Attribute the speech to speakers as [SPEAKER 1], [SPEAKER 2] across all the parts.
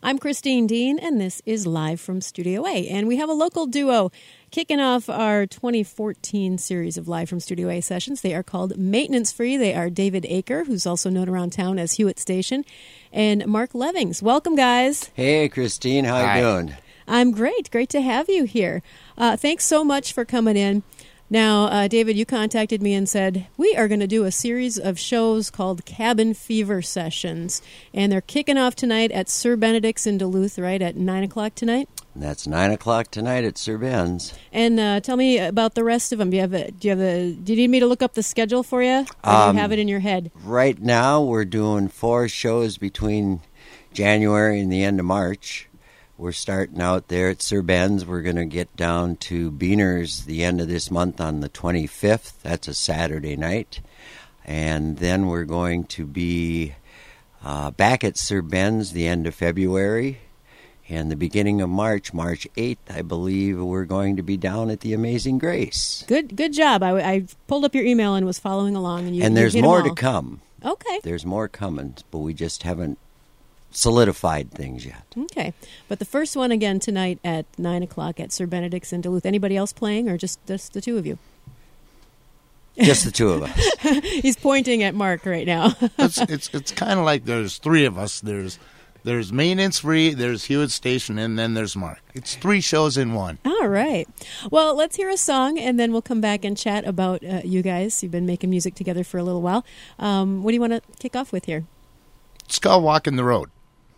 [SPEAKER 1] I'm Christine Dean, and this is Live from Studio A. And we have a local duo kicking off our 2014 series of Live from Studio A sessions. They are called Maintenance Free. They are David Aker, who's also known around town as Hewitt Station, and Mark Levings. Welcome, guys.
[SPEAKER 2] Hey, Christine. How you doing?
[SPEAKER 1] I'm great. Great to have you here. Thanks so much for coming in. Now, David, you contacted me and said, we are going to do a series of shows called Cabin Fever Sessions, and they're kicking off tonight at Sir Benedict's in Duluth, right, at 9 o'clock tonight?
[SPEAKER 2] That's 9 o'clock tonight at Sir Ben's.
[SPEAKER 1] And tell me about the rest of them. Do you need me to look up the schedule for you, or do you have it in your head?
[SPEAKER 2] Right now, we're doing 4 shows between January and the end of March. We're starting out there at Sir Ben's. We're going to get down to Beaner's the end of this month on the 25th. That's a Saturday night. And then we're going to be back at Sir Ben's the end of February. And the beginning of March, March 8th, I believe, we're going to be down at the Amazing Grace.
[SPEAKER 1] Good job. I pulled up your email and was following along.
[SPEAKER 2] And there's more to come.
[SPEAKER 1] Okay.
[SPEAKER 2] There's more coming, but we just haven't solidified things yet.
[SPEAKER 1] Okay. But the first one again tonight at 9 o'clock at Sir Benedict's in Duluth. Anybody else playing, or just the two of you?
[SPEAKER 2] Just the two of us.
[SPEAKER 1] He's pointing at Mark right now.
[SPEAKER 3] It's kind of like there's 3 of us. There's Maintenance Free, there's Hewitt Station, and then there's Mark. It's 3 shows in one.
[SPEAKER 1] All right. Well, let's hear a song, and then we'll come back and chat about you guys. You've been making music together for a little while. What do you want to kick off with here?
[SPEAKER 3] It's called Walking the Road.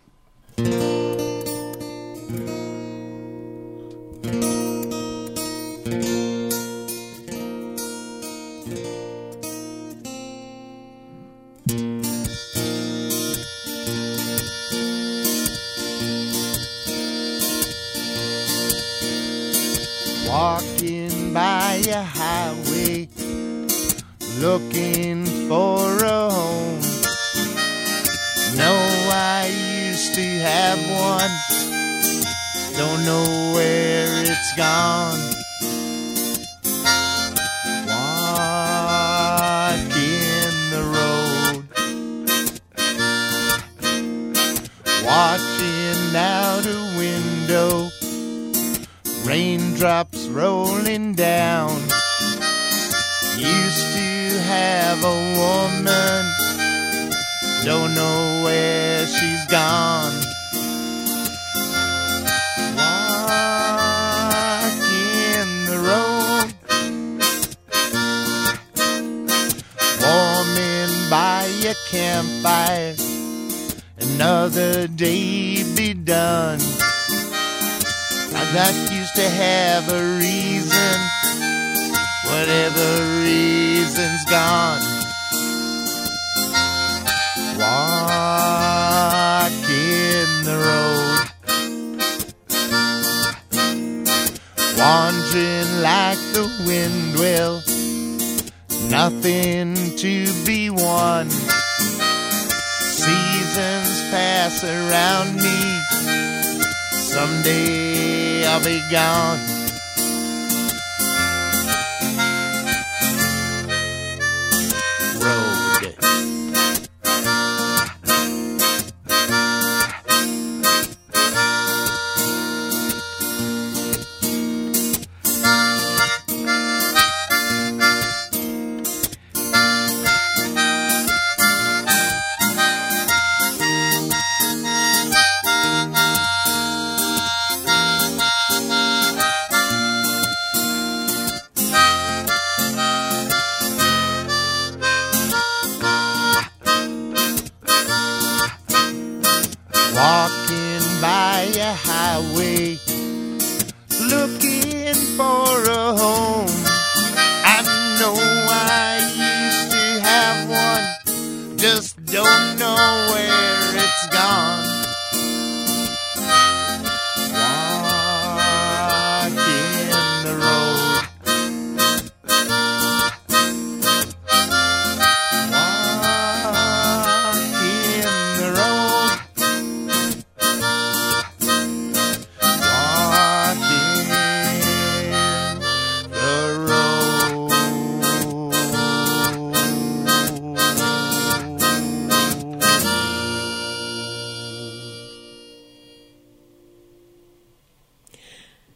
[SPEAKER 3] Walking by a highway, looking for a home. Know I used to have one, don't know where it's gone. Walking the road, watching out a window, raindrops rolling down. Used to have a woman, don't know where she's gone. Walking the road, warming by a campfire, another day be done. That used to have a reason, whatever reason's gone. Walking the road, wandering like the wind will, nothing to be won. Seasons pass around me, someday I'll be gone. Walking by a highway, looking for a home. I know I used to have one, just don't know where it's gone. Walking the road, walking the road. Walking the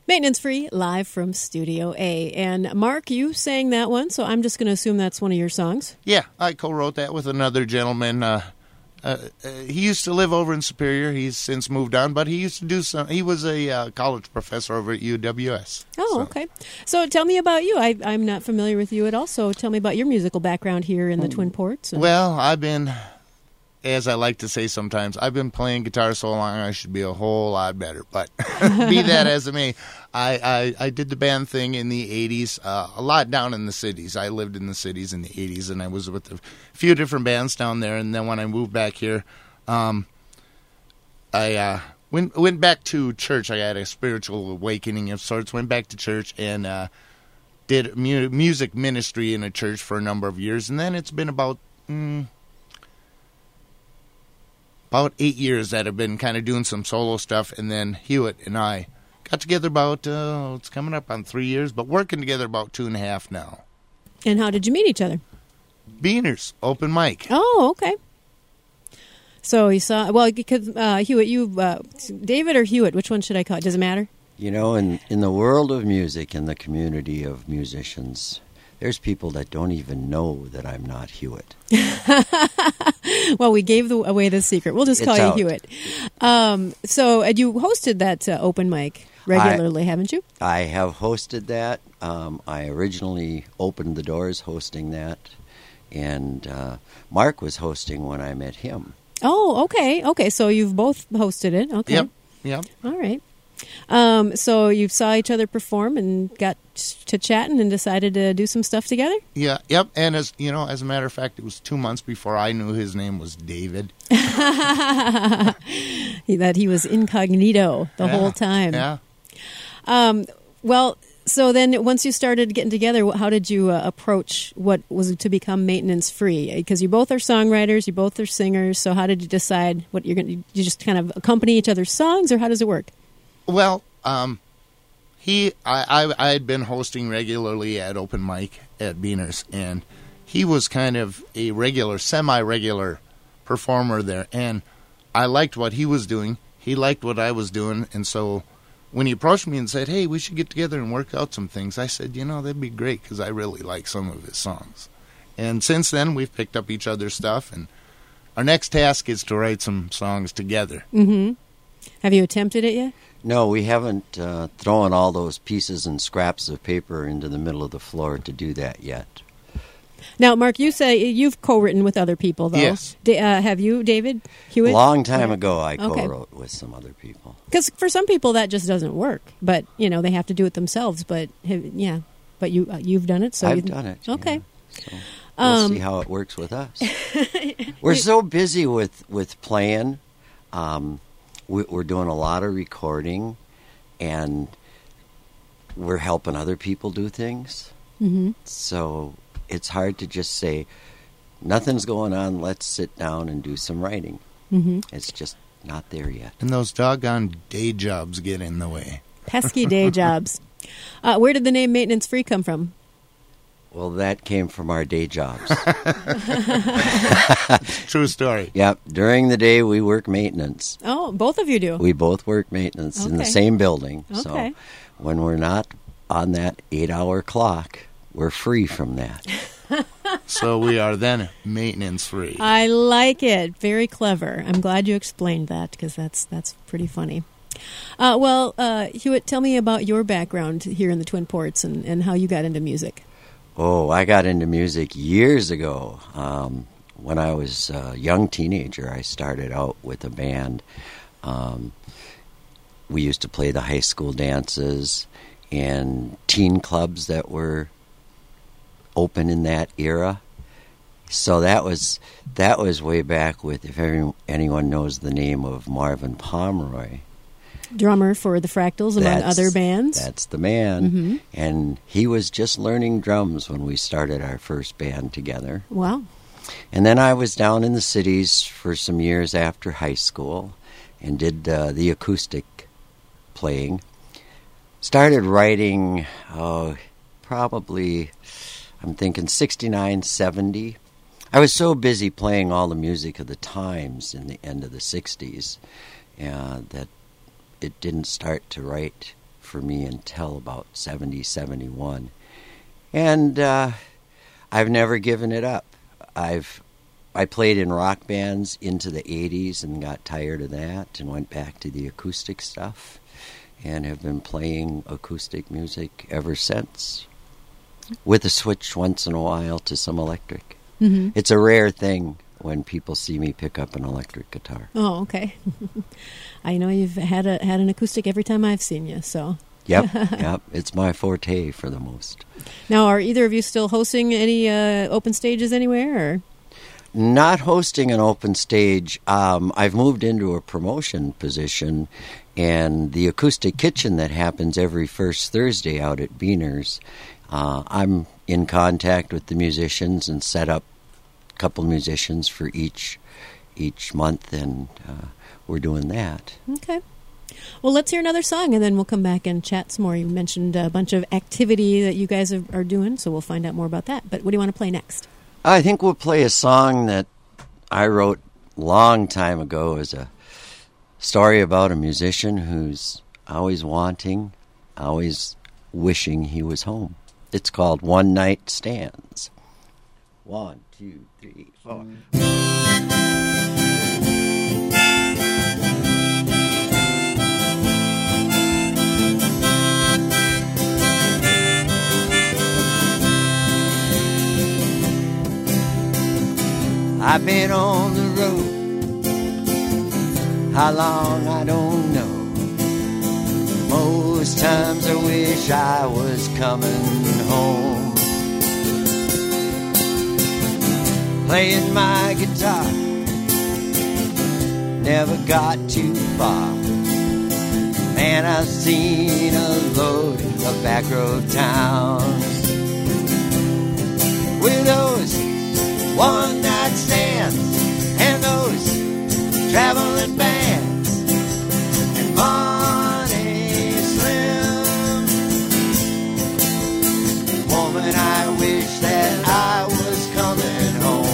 [SPEAKER 1] Maintenance Free, live from Studio A. And Mark, you sang that one, so I'm just going to assume that's one of your songs.
[SPEAKER 3] Yeah, I co-wrote that with another gentleman. He used to live over in Superior. He's since moved on, but he used to do some. He was a college professor over at UWS.
[SPEAKER 1] Oh, okay. So tell me about you. I'm not familiar with you at all, so tell me about your musical background here in the Twin Ports.
[SPEAKER 3] Well, I've been, as I like to say sometimes, I've been playing guitar so long I should be a whole lot better. But be that as it may, I did the band thing in the 80s, a lot down in the cities. I lived in the cities in the 80s, and I was with a few different bands down there. And then when I moved back here, I went back to church. I had a spiritual awakening of sorts, went back to church and did music ministry in a church for a number of years. And then it's been about 8 years that I've been kind of doing some solo stuff, and then Hewitt and I got together about, it's coming up on 3 years, but working together about 2.5 now.
[SPEAKER 1] And how did you meet each other?
[SPEAKER 3] Beaners, open mic.
[SPEAKER 1] Oh, okay. So you saw, well, because Hewitt, David or Hewitt, which one should I call it? Does it matter?
[SPEAKER 2] You know, in the world of music, in the community of musicians, there's people that don't even know that I'm not Hewitt.
[SPEAKER 1] Well, we gave away the secret. We'll just call you Hewitt. So you hosted that open mic regularly, haven't you?
[SPEAKER 2] I have hosted that. I originally opened the doors hosting that, and Mark was hosting when I met him.
[SPEAKER 1] Oh, okay. Okay, so you've both hosted it. Okay.
[SPEAKER 3] Yep.
[SPEAKER 1] All right. So you saw each other perform and got to chatting and decided to do some stuff together?
[SPEAKER 3] Yeah, yep. And as you know, as a matter of fact, it was 2 months before I knew his name was David.
[SPEAKER 1] That he was incognito the whole time.
[SPEAKER 3] Yeah.
[SPEAKER 1] Well, so then once you started getting together, how did you approach what was to become Maintenance Free? Because you both are songwriters, you both are singers, so how did you decide what you're going to, you just kind of accompany each other's songs, or how does it work?
[SPEAKER 3] Well, I had been hosting regularly at open mic at Beaners, and he was kind of a semi-regular performer there, and I liked what he was doing. He liked what I was doing, and so when he approached me and said, hey, we should get together and work out some things, I said, that'd be great, because I really like some of his songs. And since then, we've picked up each other's stuff, and our next task is to write some songs together.
[SPEAKER 1] Mm-hmm. Have you attempted it yet?
[SPEAKER 2] No, we haven't thrown all those pieces and scraps of paper into the middle of the floor to do that yet.
[SPEAKER 1] Now, Mark, you say you've co-written with other people, though.
[SPEAKER 3] Yes.
[SPEAKER 1] Have you, David Hewitt?
[SPEAKER 2] A long time ago, I co-wrote with some other people.
[SPEAKER 1] Because for some people, that just doesn't work. But, they have to do it themselves. But, but you've done it. So
[SPEAKER 2] I've done it.
[SPEAKER 1] Okay.
[SPEAKER 2] Yeah. So we'll see how it works with us. We're so busy with playing. We're doing a lot of recording, and we're helping other people do things.
[SPEAKER 1] Mm-hmm.
[SPEAKER 2] So it's hard to just say, nothing's going on, let's sit down and do some writing.
[SPEAKER 1] Mm-hmm.
[SPEAKER 2] It's just not there yet.
[SPEAKER 3] And those doggone day jobs get in the way.
[SPEAKER 1] Pesky day jobs. Where did the name Maintenance Free come from?
[SPEAKER 2] Well, that came from our day jobs.
[SPEAKER 3] True story.
[SPEAKER 2] Yep. During the day, we work maintenance.
[SPEAKER 1] Oh, both of you do?
[SPEAKER 2] We both work maintenance in the same building.
[SPEAKER 1] Okay.
[SPEAKER 2] So when we're not on that 8-hour clock, we're free from that.
[SPEAKER 3] So we are then maintenance free.
[SPEAKER 1] I like it. Very clever. I'm glad you explained that, because that's pretty funny. Well, Hewitt, tell me about your background here in the Twin Ports and how you got into music.
[SPEAKER 2] Oh, I got into music years ago. When I was a young teenager, I started out with a band. We used to play the high school dances and teen clubs that were open in that era. So that was way back with, if anyone knows the name of Marvin Pomeroy.
[SPEAKER 1] Drummer for the Fractals, among other bands.
[SPEAKER 2] That's the man.
[SPEAKER 1] Mm-hmm.
[SPEAKER 2] And he was just learning drums when we started our first band together.
[SPEAKER 1] Wow.
[SPEAKER 2] And then I was down in the cities for some years after high school and did the acoustic playing. Started writing, probably, I'm thinking 69, 70. I was so busy playing all the music of the times in the end of the 60s that it didn't start to write for me until about 70, 71. And I've never given it up. I played in rock bands into the 80s and got tired of that and went back to the acoustic stuff and have been playing acoustic music ever since, with a switch once in a while to some electric.
[SPEAKER 1] Mm-hmm.
[SPEAKER 2] It's a rare thing when people see me pick up an electric guitar.
[SPEAKER 1] Oh, okay. I know you've had an acoustic every time I've seen you, so...
[SPEAKER 2] Yep. It's my forte for the most.
[SPEAKER 1] Now, are either of you still hosting any open stages anywhere? Or?
[SPEAKER 2] Not hosting an open stage. I've moved into a promotion position, and the acoustic kitchen that happens every first Thursday out at Beaner's, I'm in contact with the musicians and set up a couple musicians for each month, and we're doing that.
[SPEAKER 1] Okay. Well, let's hear another song, and then we'll come back and chat some more. You mentioned a bunch of activity that you guys are doing, so we'll find out more about that. But what do you want to play next?
[SPEAKER 2] I think we'll play a song that I wrote a long time ago as a story about a musician who's always wanting, always wishing he was home. It's called One Night Stands. 1, 2, 3, 4. I've been on the road, how long I don't know. Most times I wish I was coming home. Playing my guitar, never got too far. Man, I've seen a load of back road towns with those one-night stands and those traveling bands and money slim. Woman, I wish that I was coming home.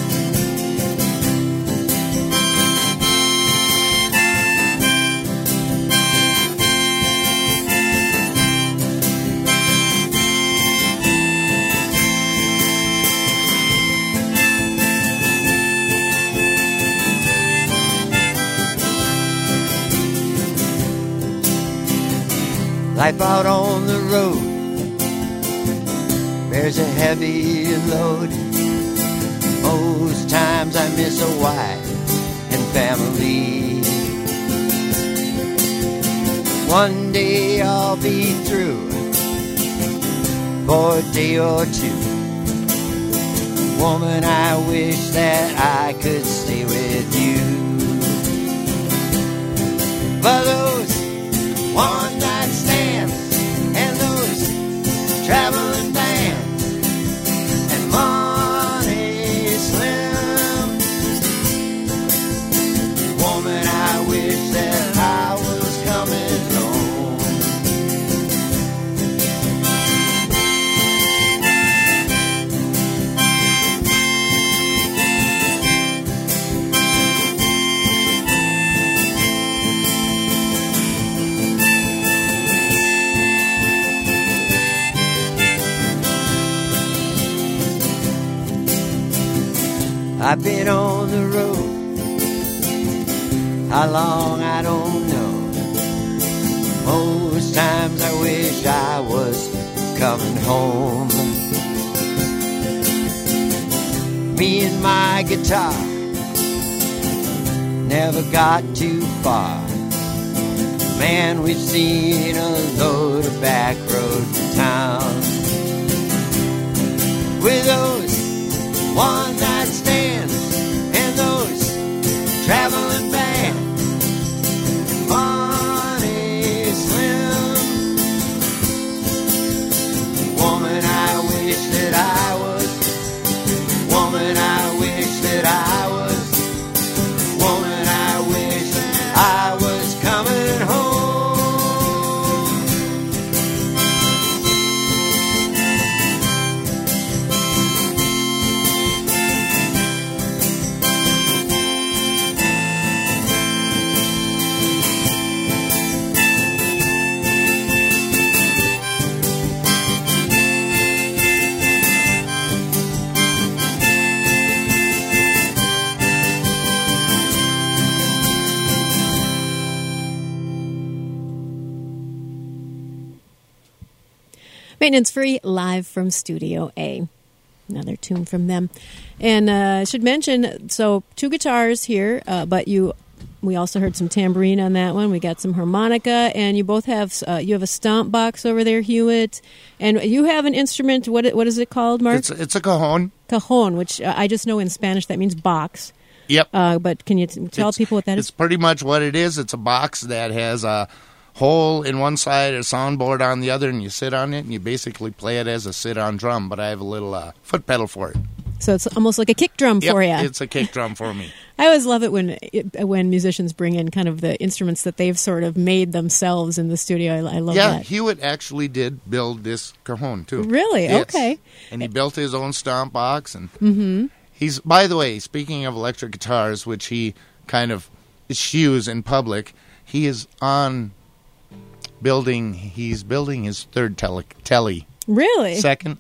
[SPEAKER 2] Life out on the road bears a heavy load. Most times I miss a wife and family. One day I'll be through for a day or two. Woman, I wish that I could stay with you. For those one-night stands and those traveling bands and money slim. Woman, I wish that I was coming home. I've been on the road, how long I don't know. Most times I wish I was coming home. Me and my guitar never got too far. Man, we've seen a load of back road towns with those one-night stands and those traveling bands, money slim. Woman, I wish that I was. Woman, I wish that I was. Woman, I wish I was coming home.
[SPEAKER 1] Maintenance Free, live from Studio A. Another tune from them. And I should mention, so 2 guitars here, but we also heard some tambourine on that one. We got some harmonica, and you both have you have a stomp box over there, Hewitt, and you have an instrument. What is it called, Mark?
[SPEAKER 3] It's a cajon.
[SPEAKER 1] Cajon, which I just know in Spanish that means box.
[SPEAKER 3] Yep.
[SPEAKER 1] But can you tell people what that is?
[SPEAKER 3] It's pretty much what it is. It's a box that has a hole in one side, a soundboard on the other, and you sit on it, and you basically play it as a sit-on drum, but I have a little foot pedal for it.
[SPEAKER 1] So it's almost like a kick drum for you.
[SPEAKER 3] It's a kick drum for me.
[SPEAKER 1] I always love it when musicians bring in kind of the instruments that they've sort of made themselves in the studio. I love that.
[SPEAKER 3] Yeah, Hewitt actually did build this cajon, too.
[SPEAKER 1] Really?
[SPEAKER 3] Yes.
[SPEAKER 1] Okay.
[SPEAKER 3] And he built his own stomp box. And he's, by the way, speaking of electric guitars, which he kind of eschews in public, he is he's building his third telly.
[SPEAKER 1] Really?
[SPEAKER 3] Second.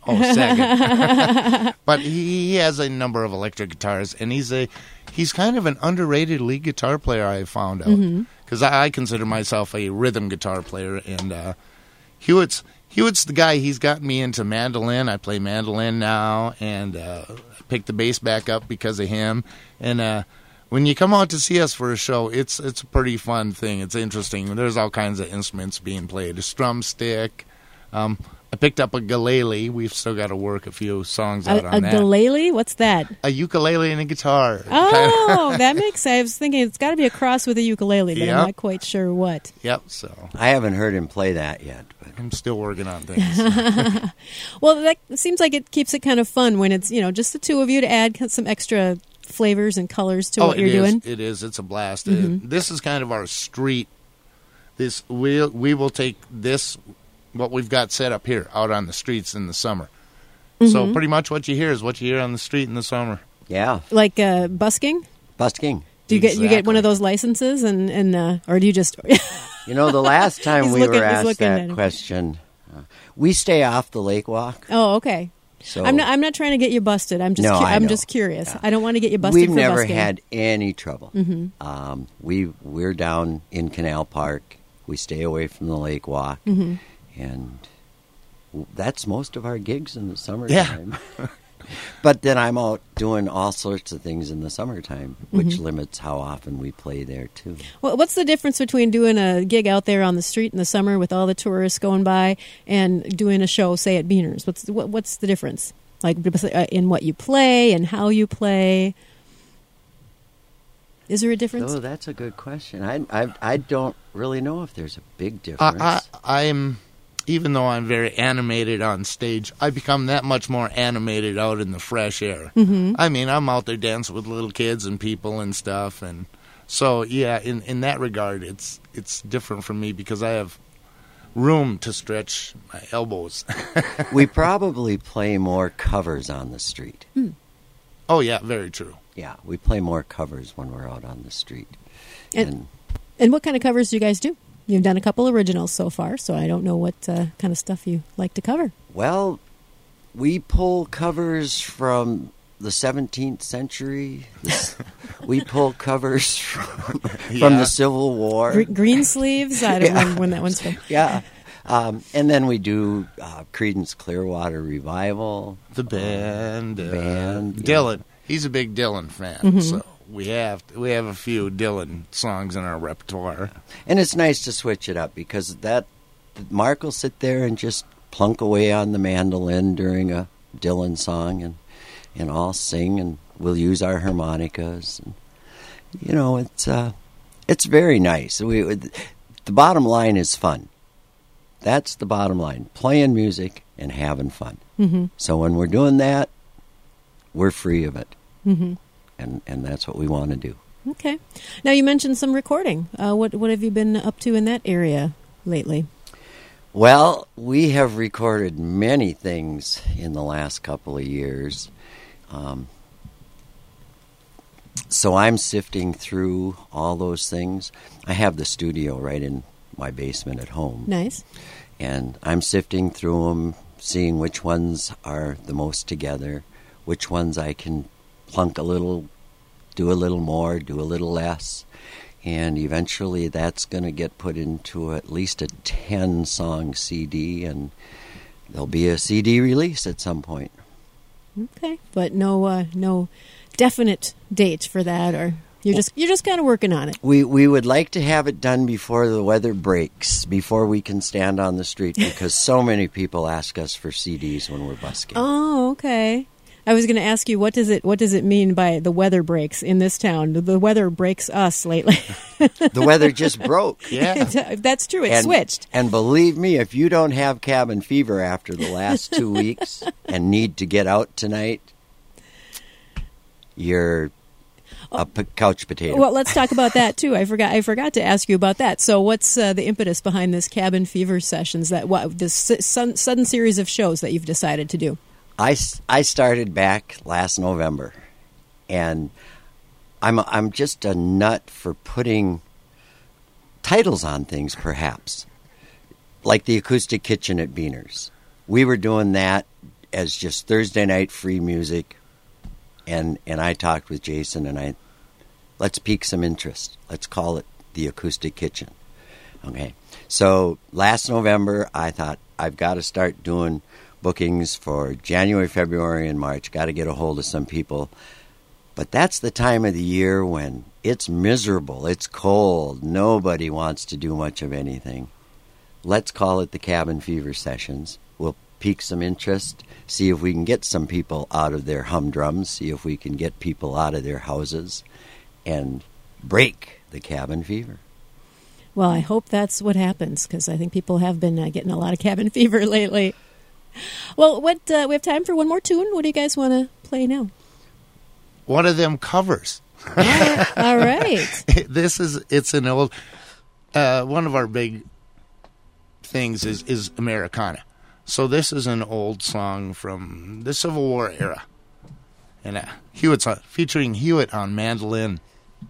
[SPEAKER 3] But he has a number of electric guitars, and he's kind of an underrated lead guitar player, I found out. Because I consider myself a rhythm guitar player, and Hewitt's the guy. He's gotten me into mandolin. I play mandolin now, and I picked the bass back up because of him. And when you come out to see us for a show, it's a pretty fun thing. It's interesting. There's all kinds of instruments being played. A strum stick. I picked up a ukulele. We've still got to work a few songs out on that.
[SPEAKER 1] A ukulele? What's that?
[SPEAKER 3] A ukulele and a guitar.
[SPEAKER 1] Oh, that makes sense. I was thinking it's got to be a cross with a ukulele, but I'm not quite sure what.
[SPEAKER 3] Yep, so.
[SPEAKER 2] I haven't heard him play that yet. But
[SPEAKER 3] I'm still working on things.
[SPEAKER 1] Well, that seems like it keeps it kind of fun when it's, just the two of you to add some extra flavors and colors to what you're doing.
[SPEAKER 3] It is. It's a blast. This is kind of our street. We will take this, what we've got set up here, out on the streets in the summer. So pretty much what you hear is what you hear on the street in the summer.
[SPEAKER 2] Yeah.
[SPEAKER 1] Like busking?
[SPEAKER 2] Busking.
[SPEAKER 1] Do you get one of those licenses and or do you just
[SPEAKER 2] the last time we were asked that question, we stay off the lake walk.
[SPEAKER 1] Oh, okay.
[SPEAKER 2] So
[SPEAKER 1] I'm not trying to get you busted. I'm just curious. Yeah. I don't want to get you busted.
[SPEAKER 2] We've
[SPEAKER 1] for
[SPEAKER 2] never
[SPEAKER 1] busking.
[SPEAKER 2] had any trouble. We're down in Canal Park. We stay away from the lake walk, and that's most of our gigs in the summertime. Yeah. But then I'm out doing all sorts of things in the summertime, which limits how often we play there, too.
[SPEAKER 1] Well, what's the difference between doing a gig out there on the street in the summer with all the tourists going by and doing a show, say, at Beaner's? What's the difference? Like in what you play and how you play? Is there a difference?
[SPEAKER 2] Oh, that's a good question. I don't really know if there's a big difference.
[SPEAKER 3] Even though I'm very animated on stage, I become that much more animated out in the fresh air. I mean, I'm out there dancing with little kids and people and stuff, and so yeah, in that regard, it's different for me because I have room to stretch my elbows.
[SPEAKER 2] We probably play more covers on the street.
[SPEAKER 3] Oh yeah, very true.
[SPEAKER 2] Yeah, we play more covers when we're out on the street.
[SPEAKER 1] And what kind of covers do you guys do? You've done a couple originals so far, so I don't know what kind of stuff you like to cover.
[SPEAKER 2] Well, we pull covers from the 17th century. We pull covers from the Civil War.
[SPEAKER 1] Greensleeves? I don't remember when that one's from.
[SPEAKER 2] Yeah. And then we do Creedence Clearwater Revival.
[SPEAKER 3] The band.
[SPEAKER 2] Dylan.
[SPEAKER 3] Yeah. He's a big Dylan fan, so we have a few Dylan songs in our repertoire.
[SPEAKER 2] And it's nice to switch it up because Mark will sit there and just plunk away on the mandolin during a Dylan song, and I'll sing, and we'll use our harmonicas. And, it's very nice. The bottom line is fun. That's the bottom line: playing music and having fun. So when we're doing that, we're free of it. And that's what we want to do.
[SPEAKER 1] Okay. Now, you mentioned some recording. What have you been up to in that area lately?
[SPEAKER 2] Well, we have recorded many things in the last couple of years. So I'm sifting through all those things. I have the studio right in my basement at home.
[SPEAKER 1] Nice.
[SPEAKER 2] And I'm sifting through them, seeing which ones are the most together, which ones I can plunk a little, do a little more, do a little less, and eventually that's going to get put into at least a 10-song CD, and there'll be a CD release at some point.
[SPEAKER 1] Okay, but no definite date for that, or you're just kind of working on it.
[SPEAKER 2] We would like to have it done before the weather breaks, before we can stand on the street, because so many people ask us for CDs when we're busking.
[SPEAKER 1] Oh, okay. I was going to ask you, what does it mean by the weather breaks in this town? The weather breaks us lately.
[SPEAKER 2] The weather just broke.
[SPEAKER 3] Yeah.
[SPEAKER 1] That's true. It switched.
[SPEAKER 2] And believe me, if you don't have cabin fever after the last 2 weeks and need to get out tonight, you're a couch potato.
[SPEAKER 1] Well, let's talk about that too. I forgot to ask you about that. So, what's the impetus behind this cabin fever sessions? This sudden series of shows that you've decided to do?
[SPEAKER 2] I started back last November, and I'm just a nut for putting titles on things, perhaps, like the Acoustic Kitchen at Beaners. We were doing that as just Thursday night free music, and I talked with Jason, and let's pique some interest. Let's call it the Acoustic Kitchen. Okay, so last November I thought I've got to start doing bookings for January, February, and March. Got to get a hold of some people. But that's the time of the year when it's miserable, it's cold, nobody wants to do much of anything. Let's call it the Cabin Fever Sessions. We'll pique some interest, see if we can get some people out of their humdrums, see if we can get people out of their houses, and break the cabin fever.
[SPEAKER 1] Well, I hope that's what happens, because I think people have been getting a lot of cabin fever lately. Well, we have time for one more tune. What do you guys want to play now?
[SPEAKER 3] One of them covers.
[SPEAKER 1] All right.
[SPEAKER 3] It's an old, one of our big things is Americana. So this is an old song from the Civil War era. And Hewitt's featuring Hewitt on mandolin.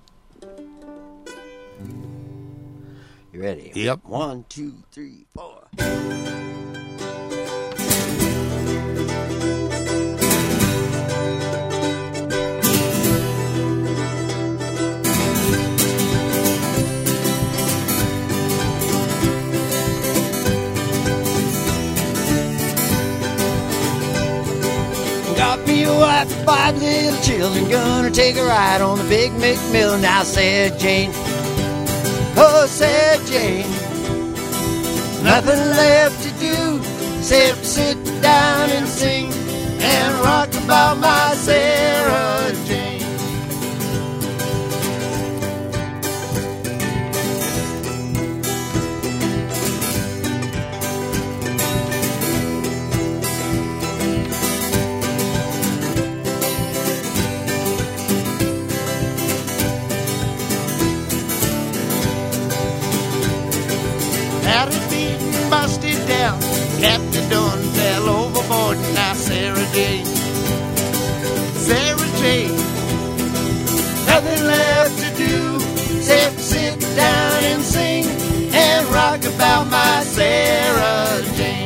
[SPEAKER 2] You ready?
[SPEAKER 3] Yep.
[SPEAKER 2] 1, 2, 3, 4. Got me a wife and 5 little children, gonna take a ride on the big McMillan. Now said Jane, oh said Jane, nothing left to do except sit down and sing and rock about my Sarah Jane. Busted down, Captain Dunn fell overboard. Now Sarah Jane, nothing left to do except sit down and sing and rock about my Sarah Jane.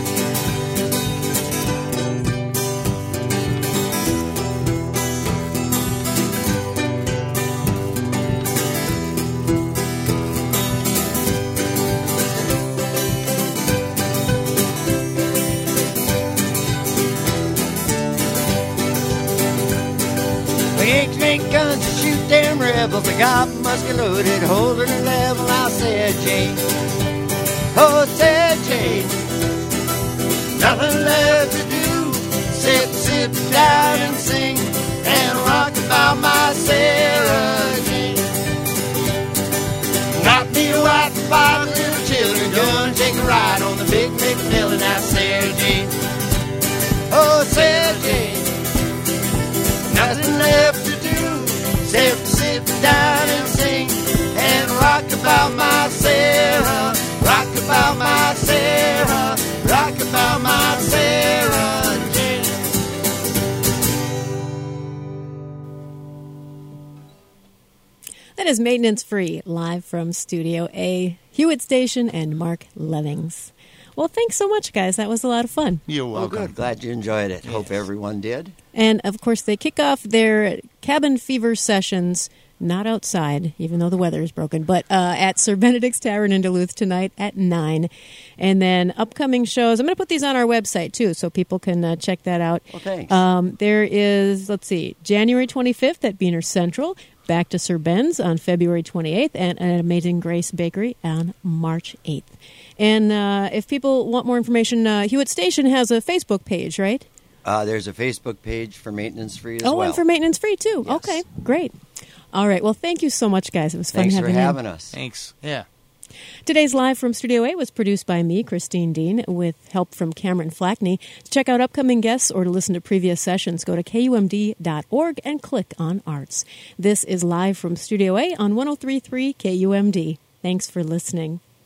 [SPEAKER 2] Make guns to shoot them rebels. I got my musket loaded, holding a level. I said, Jane, oh, said Jane, nothing left to do except sit down and sing and rock about my Sarah Jane. Got me a wife and 5 little children, gonna take a ride on the big McMillan. I said, Jane, oh, said Jane, nothing left to do except sit down and sing and rock about my Sarah, rock about my Sarah, rock about my Sarah Jane.
[SPEAKER 1] That is Maintenance Free, live from Studio A, Hewitt Station, and Mark Levings. Well, thanks so much, guys. That was a lot of fun.
[SPEAKER 3] You're welcome.
[SPEAKER 2] Oh, good. Glad you enjoyed it. Hope everyone did.
[SPEAKER 1] And, of course, they kick off their Cabin Fever Sessions not outside, even though the weather is broken, but at Sir Benedict's Tavern in Duluth tonight at 9. And then upcoming shows, I'm going to put these on our website, too, so people can check that out.
[SPEAKER 2] Well, thanks.
[SPEAKER 1] There is, January 25th at Beaner Central, back to Sir Ben's on February 28th, and at Amazing Grace Bakery on March 8th. And if people want more information, Hewitt Station has a Facebook page, right?
[SPEAKER 2] There's a Facebook page for Maintenance Free as well.
[SPEAKER 1] Oh, and for Maintenance Free, too.
[SPEAKER 2] Yes.
[SPEAKER 1] Okay, great. All right. Well, thank you so much, guys. It was fun
[SPEAKER 2] Thanks
[SPEAKER 1] having
[SPEAKER 2] for
[SPEAKER 1] you.
[SPEAKER 2] having us.
[SPEAKER 3] Thanks. Yeah.
[SPEAKER 1] Today's Live from Studio 8 was produced by me, Christine Dean, with help from Cameron Flackney. To check out upcoming guests or to listen to previous sessions, go to KUMD.org and click on Arts. This is Live from Studio 8 on 103.3 KUMD. Thanks for listening.